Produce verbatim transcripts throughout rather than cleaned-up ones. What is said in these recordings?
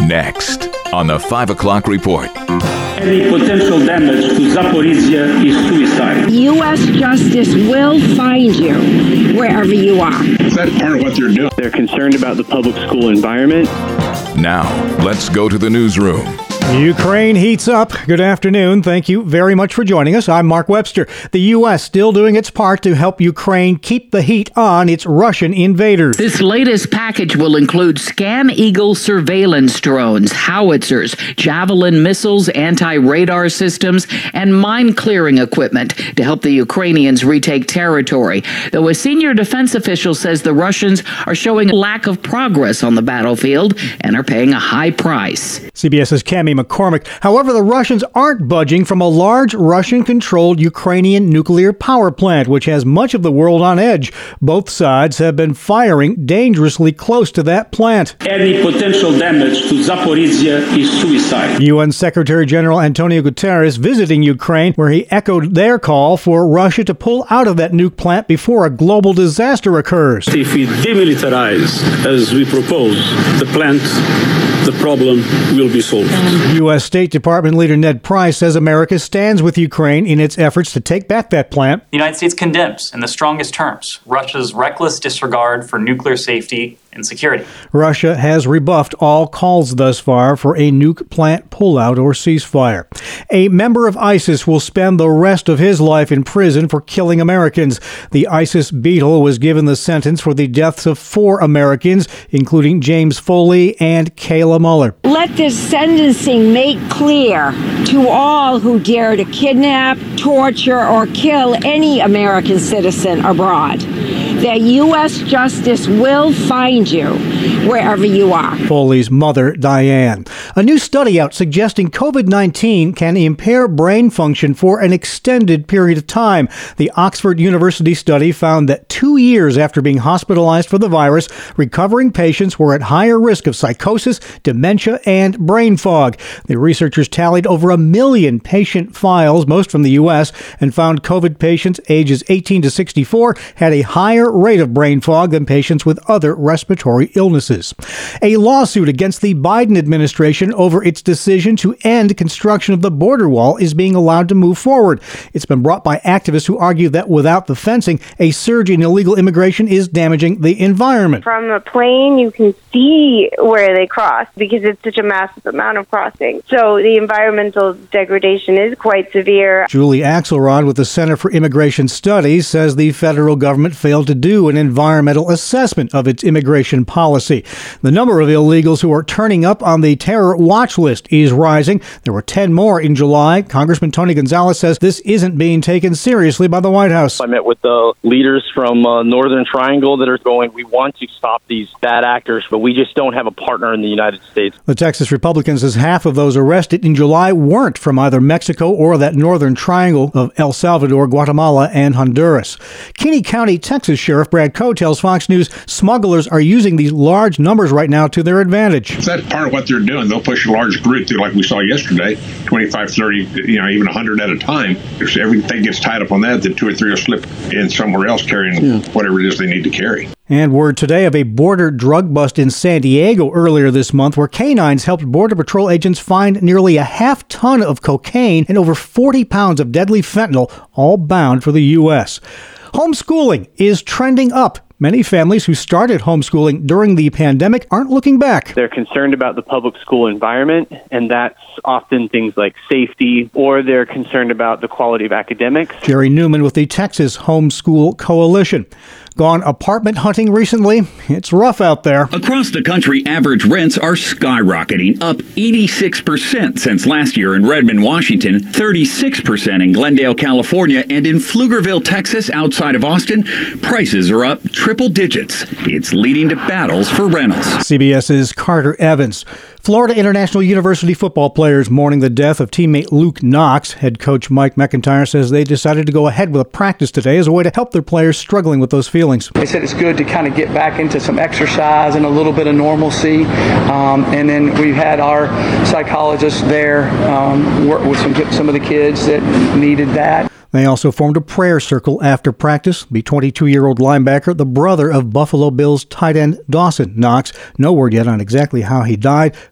Next on the five o'clock report. Any potential damage to Zaporizhia is suicide. U S justice will find you wherever you are. That's part of what they're doing. They're concerned about the public school environment. Now, let's go to the newsroom. Ukraine heats up. Good afternoon. Thank you very much for joining us. I'm Mark Webster. The U S still doing its part to help Ukraine keep the heat on its Russian invaders. This latest package will include Scan Eagle surveillance drones, howitzers, Javelin missiles, anti-radar systems, and mine-clearing equipment to help the Ukrainians retake territory. Though a senior defense official says the Russians are showing a lack of progress on the battlefield and are paying a high price. CBS's Cami McCormick. However, the Russians aren't budging from a large Russian-controlled Ukrainian nuclear power plant, which has much of the world on edge. Both sides have been firing dangerously close to that plant. Any potential damage to Zaporizhia is suicide. U N Secretary General Antonio Guterres visiting Ukraine, where he echoed their call for Russia to pull out of that nuke plant before a global disaster occurs. If we demilitarize, as we propose, the plant, the problem will be solved. U S State Department leader Ned Price says America stands with Ukraine in its efforts to take back that plant. The United States condemns, in the strongest terms, Russia's reckless disregard for nuclear safety and security. Russia has rebuffed all calls thus far for a nuke plant pullout or ceasefire. A member of ISIS will spend the rest of his life in prison for killing Americans. The ISIS Beatle was given the sentence for the deaths of four Americans, including James Foley and Kayla Mueller. Let this sentencing make clear to all who dare to kidnap, torture, or kill any American citizen abroad that U S justice will find you wherever you are. Foley's mother, Diane. A new study out suggesting COVID nineteen can impair brain function for an extended period of time. The Oxford University study found that two years after being hospitalized for the virus, recovering patients were at higher risk of psychosis, dementia, and brain fog. The researchers tallied over a million patient files, most from the U S, and found COVID patients ages eighteen to sixty-four had a higher rate of brain fog than patients with other respiratory illnesses. A lawsuit against the Biden administration over its decision to end construction of the border wall is being allowed to move forward. It's been brought by activists who argue that without the fencing, a surge in illegal immigration is damaging the environment. From a plane, you can see where they cross because it's such a massive amount of crossing. So the environmental degradation is quite severe. Julie Axelrod with the Center for Immigration Studies says the federal government failed to do an environmental assessment of its immigration policy. The number of illegals who are turning up on the terror watch list is rising. There were ten more in July. Congressman Tony Gonzalez says this isn't being taken seriously by the White House. I met with the leaders from uh, Northern Triangle that are going, we want to stop these bad actors, but we just don't have a partner in the United States. The Texas Republican says half of those arrested in July weren't from either Mexico or that Northern Triangle of El Salvador, Guatemala, and Honduras. Kinney County, Texas Sheriff Brad Coe tells Fox News smugglers are using these large numbers right now to their advantage. That's part of what they're doing. They'll push a large group through, like we saw yesterday, twenty-five, thirty, you know, even one hundred at a time. If everything gets tied up on that, then two or three will slip in somewhere else carrying yeah. whatever it is they need to carry. And word today of a border drug bust in San Diego earlier this month where canines helped Border Patrol agents find nearly a half ton of cocaine and over forty pounds of deadly fentanyl, all bound for the U S. Homeschooling is trending up. Many families who started homeschooling during the pandemic aren't looking back. They're concerned about the public school environment, and that's often things like safety, or they're concerned about the quality of academics. Jerry Newman with the Texas Homeschool Coalition. Gone apartment hunting recently? It's rough out there. Across the country, average rents are skyrocketing, up eighty-six percent since last year in Redmond, Washington, thirty-six percent in Glendale, California, and in Pflugerville, Texas, outside of Austin, prices are up triple digits. It's leading to battles for rentals. CBS's Carter Evans. Florida International University football players mourning the death of teammate Luke Knox. Head coach Mike McIntyre says they decided to go ahead with a practice today as a way to help their players struggling with those feelings. They said it's good to kind of get back into some exercise and a little bit of normalcy. Um, and then we had our psychologist there um, work with some, some of the kids that needed that. They also formed a prayer circle after practice. The twenty-two-year-old linebacker, the brother of Buffalo Bills tight end Dawson Knox. No word yet on exactly how he died.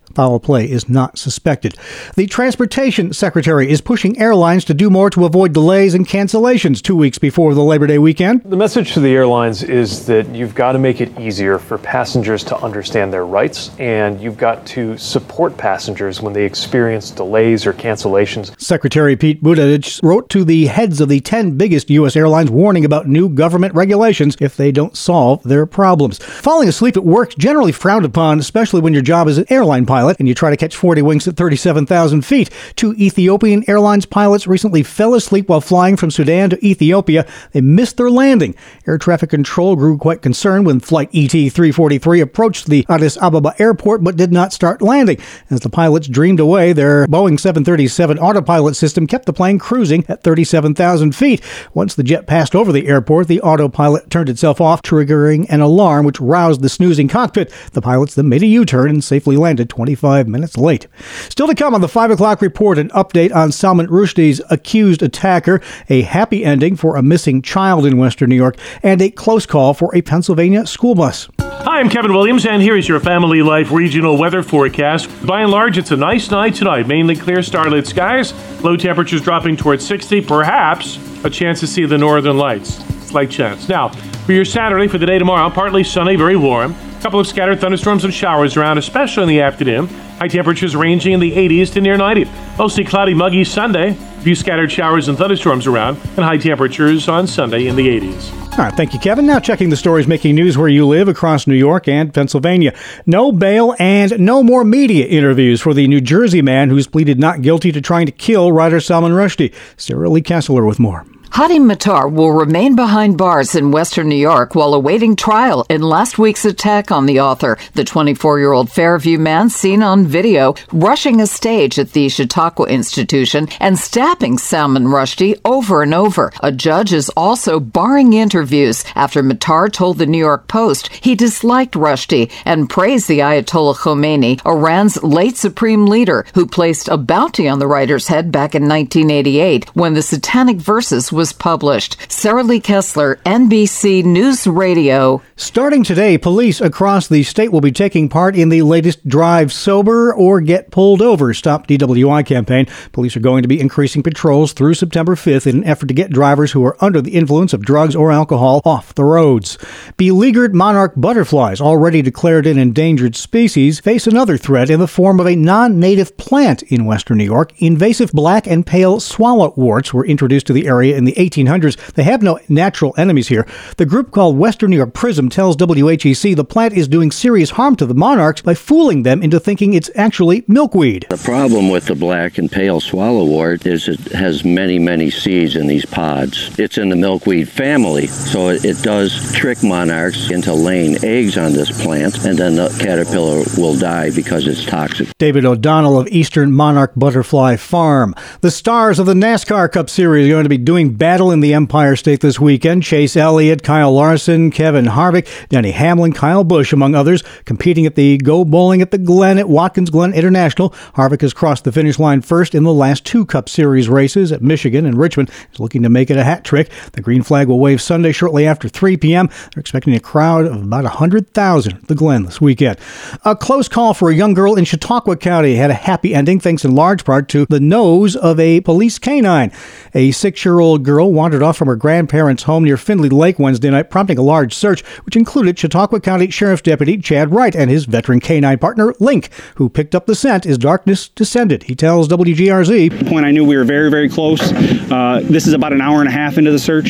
Foul play is not suspected. The Transportation Secretary is pushing airlines to do more to avoid delays and cancellations two weeks before the Labor Day weekend. The message to the airlines is that you've got to make it easier for passengers to understand their rights, and you've got to support passengers when they experience delays or cancellations. Secretary Pete Buttigieg wrote to the heads of the ten biggest U S airlines warning about new government regulations if they don't solve their problems. Falling asleep at work is generally frowned upon, especially when your job is an airline pilot and you try to catch forty winks at thirty-seven thousand feet. Two Ethiopian Airlines pilots recently fell asleep while flying from Sudan to Ethiopia. They missed their landing. Air traffic control grew quite concerned when flight E T three forty-three approached the Addis Ababa airport but did not start landing. As the pilots dreamed away, their Boeing seven thirty-seven autopilot system kept the plane cruising at thirty-seven thousand feet. Once the jet passed over the airport, the autopilot turned itself off, triggering an alarm which roused the snoozing cockpit. The pilots then made a U-turn and safely landed twenty-five minutes late. Still to come on the five o'clock report, an update on Salman Rushdie's accused attacker, a happy ending for a missing child in Western New York, and a close call for a Pennsylvania school bus. Hi, I'm Kevin Williams, and here is your Family Life regional weather forecast. By and large, it's a nice night tonight. Mainly clear, starlit skies. Low temperatures dropping towards sixty. Perhaps a chance to see the northern lights. Slight chance. Now, for your Saturday, for the day tomorrow, partly sunny, very warm. A couple of scattered thunderstorms and showers around, especially in the afternoon. High temperatures ranging in the eighties to near ninety. Mostly cloudy, muggy Sunday. A few scattered showers and thunderstorms around, and high temperatures on Sunday in the eighties. All right, thank you, Kevin. Now checking the stories making news where you live across New York and Pennsylvania. No bail and no more media interviews for the New Jersey man who's pleaded not guilty to trying to kill writer Salman Rushdie. Sarah Lee Kessler with more. Hadi Matar will remain behind bars in Western New York while awaiting trial in last week's attack on the author. The twenty-four-year-old Fairview man seen on video rushing a stage at the Chautauqua Institution and stabbing Salman Rushdie over and over. A judge is also barring interviews after Matar told the New York Post he disliked Rushdie and praised the Ayatollah Khomeini, Iran's late supreme leader, who placed a bounty on the writer's head back in nineteen eighty-eight when the Satanic Verses was published. Sarah Lee Kessler, N B C News Radio. Starting today, police across the state will be taking part in the latest Drive Sober or Get Pulled Over Stop D W I campaign. Police are going to be increasing patrols through September fifth in an effort to get drivers who are under the influence of drugs or alcohol off the roads. Beleaguered monarch butterflies, already declared an endangered species, face another threat in the form of a non-native plant in Western New York. Invasive black and pale swallowworts were introduced to the area in the eighteen hundreds. They have no natural enemies here. The group called Western New York Prism tells W H E C the plant is doing serious harm to the monarchs by fooling them into thinking it's actually milkweed. The problem with the black and pale swallowwort is it has many, many seeds in these pods. It's in the milkweed family, so it, it does trick monarchs into laying eggs on this plant, and then the caterpillar will die because it's toxic. David O'Donnell of Eastern Monarch Butterfly Farm. The stars of the NASCAR Cup Series are going to be doing battle in the Empire State this weekend. Chase Elliott, Kyle Larson, Kevin Harvick, Denny Hamlin, Kyle Busch, among others, competing at the Go Bowling at the Glen at Watkins Glen International. Harvick has crossed the finish line first in the last two Cup Series races at Michigan and Richmond. He's looking to make it a hat trick. The green flag will wave Sunday shortly after three p.m. They're expecting a crowd of about one hundred thousand at the Glen this weekend. A close call for a young girl in Chautauqua County had a happy ending thanks in large part to the nose of a police canine. A six-year-old girl wandered off from her grandparents' home near Findlay Lake Wednesday night, prompting a large search, which included Chautauqua County Sheriff's Deputy Chad Wright and his veteran canine partner, Link, who picked up the scent as darkness descended. He tells W G R Z. At the point I knew we were very, very close. Uh, this is about an hour and a half into the search.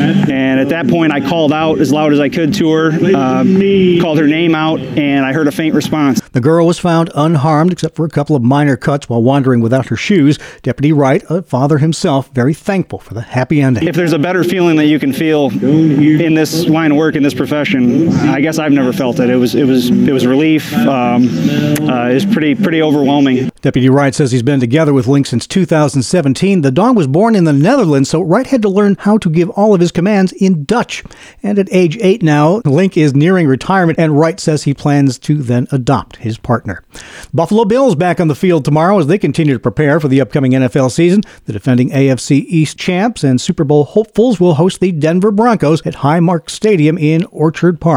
And at that point, I called out as loud as I could to her, uh, called her name out, and I heard a faint response. The girl was found unharmed, except for a couple of minor cuts while wandering without her shoes. Deputy Wright, a father himself, very thankful for the happy ending. If there's a better feeling that you can feel in this line of work, in this profession, I guess I've never felt it. It was, it was, it was relief. Um, uh, it was pretty, pretty overwhelming. Deputy Wright says he's been together with Link since two thousand seventeen. The dog was born in the Netherlands, so Wright had to learn how to give all of his commands in Dutch. And at age eight now, Link is nearing retirement, and Wright says he plans to then adopt his partner. Buffalo Bills back on the field tomorrow as they continue to prepare for the upcoming N F L season. The defending A F C East champs and Super Bowl hopefuls will host the Denver Broncos at Highmark Stadium in Orchard Park.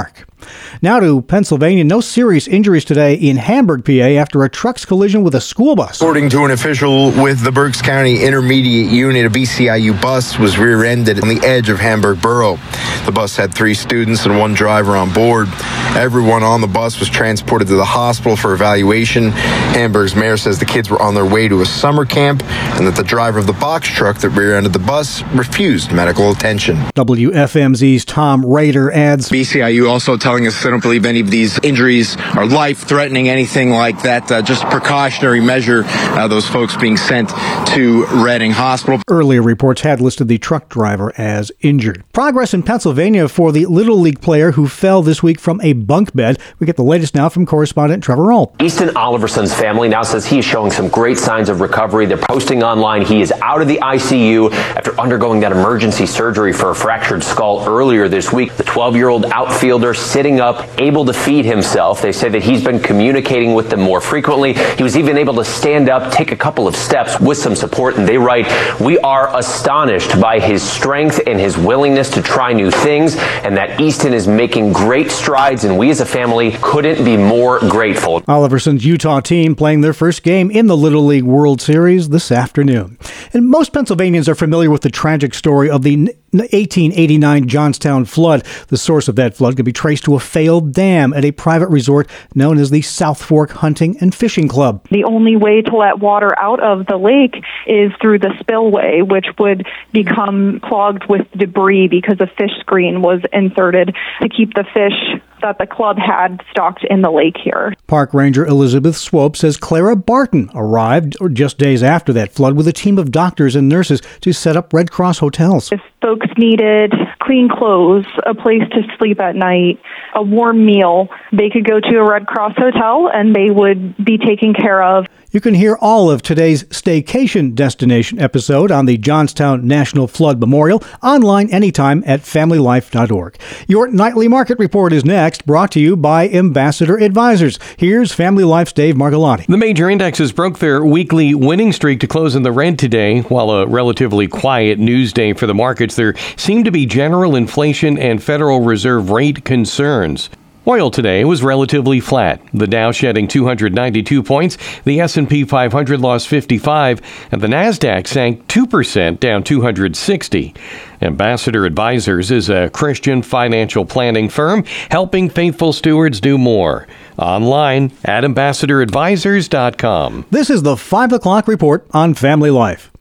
Now to Pennsylvania. No serious injuries today in Hamburg, P A, after a truck's collision with a school bus. According to an official with the Berks County Intermediate Unit, a B C I U bus was rear-ended on the edge of Hamburg Borough. The bus had three students and one driver on board. Everyone on the bus was transported to the hospital for evaluation. Hamburg's mayor says the kids were on their way to a summer camp and that the driver of the box truck that rear-ended the bus refused medical attention. W F M Z's Tom Rader adds, B C I U also telling us they don't believe any of these injuries are life-threatening, anything like that. Uh, just a precautionary measure, uh, those folks being sent to Reading Hospital. Earlier reports had listed the truck driver as injured. Progress in Pennsylvania for the Little League player who fell this week from a bunk bed. We get the latest now from correspondent Trevor Roll. Easton Oliverson's family now says he is showing some great signs of recovery. They're posting online he is out of the I C U after undergoing that emergency surgery for a fractured skull earlier this week. The twelve-year-old outfielder sitting up, able to feed himself. They say that he's been communicating with them more frequently. He was even able to stand up, take a couple of steps with some support, and they write, "We are astonished by his strength and his willingness to try new things, and that Easton is making great strides, and we as a family couldn't be more grateful." Oliverson's Utah team playing their first game in the Little League World Series this afternoon. And most Pennsylvanians are familiar with the tragic story of the eighteen eighty-nine Johnstown flood. The source of that flood can be traced to a failed dam at a private resort known as the South Fork Hunting and Fishing Club. The only way to let water out of the lake is through the spillway, which would become clogged with debris because a fish screen was inserted to keep the fish that the club had stocked in the lake here. Park Ranger Elizabeth Swope says Clara Barton arrived just days after that flood with a team of doctors and nurses to set up Red Cross hotels. If folks needed clean clothes, a place to sleep at night, a warm meal, they could go to a Red Cross hotel and they would be taken care of. You can hear all of today's Staycation Destination episode on the Johnstown National Flood Memorial online anytime at family life dot org. Your nightly market report is next, brought to you by Ambassador Advisors. Here's Family Life's Dave Margolotti. The major indexes broke their weekly winning streak to close in the red today. While a relatively quiet news day for the markets, there seemed to be general inflation and Federal Reserve rate concerns. Oil today was relatively flat. The Dow shedding two hundred ninety-two points, the S and P five hundred lost fifty-five, and the Nasdaq sank two percent, down two hundred sixty. Ambassador Advisors is a Christian financial planning firm helping faithful stewards do more. Online at ambassador advisors dot com. This is the five o'clock report on Family Life.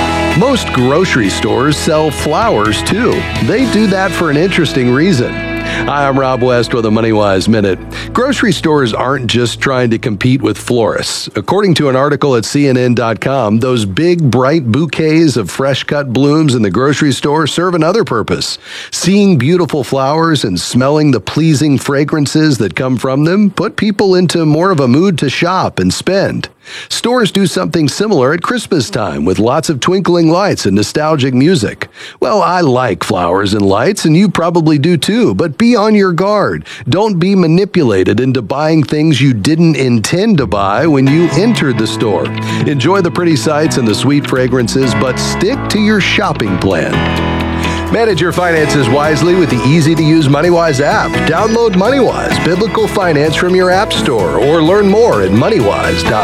Most grocery stores sell flowers, too. They do that for an interesting reason. Hi, I'm Rob West with a MoneyWise Minute. Grocery stores aren't just trying to compete with florists. According to an article at C N N dot com, those big, bright bouquets of fresh-cut blooms in the grocery store serve another purpose. Seeing beautiful flowers and smelling the pleasing fragrances that come from them put people into more of a mood to shop and spend. Stores do something similar at Christmas time with lots of twinkling lights and nostalgic music. Well, I like flowers and lights, and you probably do too, but be on your guard. Don't be manipulated into buying things you didn't intend to buy when you entered the store. Enjoy the pretty sights and the sweet fragrances, but stick to your shopping plan. Manage your finances wisely with the easy-to-use MoneyWise app. Download MoneyWise Biblical Finance from your app store or learn more at money wise dot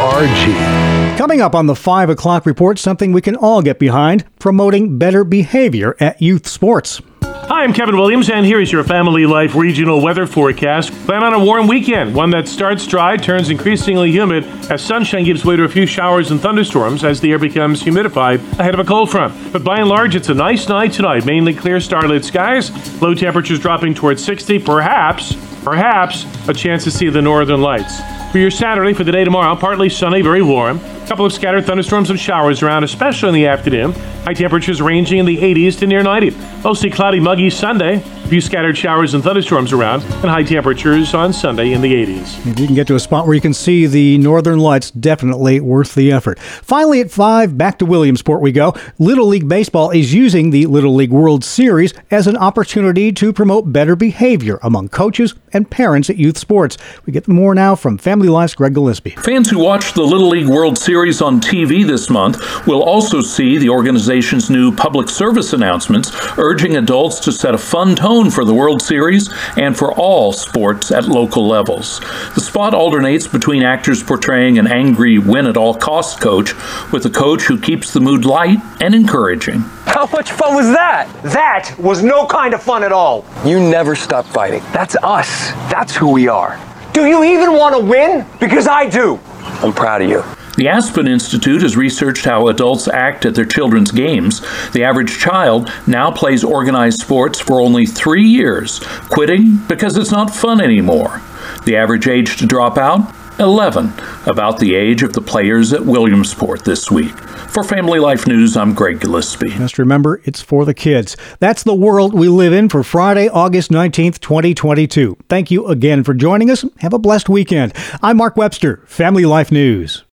org. Coming up on the five o'clock report, something we can all get behind, promoting better behavior at youth sports. Hi, I'm Kevin Williams, and here is your Family Life regional weather forecast. Plan on a warm weekend, one that starts dry, turns increasingly humid, as sunshine gives way to a few showers and thunderstorms as the air becomes humidified ahead of a cold front. But by and large, it's a nice night tonight. Mainly clear, starlit skies, low temperatures dropping towards sixty, perhaps, perhaps a chance to see the northern lights. For your Saturday, for the day tomorrow, partly sunny, very warm. A couple of scattered thunderstorms and showers around, especially in the afternoon. High temperatures ranging in the eighties to near ninety. Mostly cloudy, muggy Sunday. A few scattered showers and thunderstorms around, and high temperatures on Sunday in the eighties. If you can get to a spot where you can see the northern lights, definitely worth the effort. Finally at five, back to Williamsport we go. Little League Baseball is using the Little League World Series as an opportunity to promote better behavior among coaches and parents at youth sports. We get more now from Family Life's Greg Gillespie. Fans who watch the Little League World Series Series on T V this month, we'll also see the organization's new public service announcements urging adults to set a fun tone for the World Series and for all sports at local levels. The spot alternates between actors portraying an angry win-at-all-cost coach with a coach who keeps the mood light and encouraging. How much fun was that? That was no kind of fun at all. You never stop fighting. That's us. That's who we are. Do you even want to win? Because I do. I'm proud of you. The Aspen Institute has researched how adults act at their children's games. The average child now plays organized sports for only three years, quitting because it's not fun anymore. The average age to drop out? eleven, about the age of the players at Williamsport this week. For Family Life News, I'm Greg Gillespie. Just remember, it's for the kids. That's the world we live in for Friday, August nineteenth, twenty twenty-two. Thank you again for joining us. Have a blessed weekend. I'm Mark Webster, Family Life News.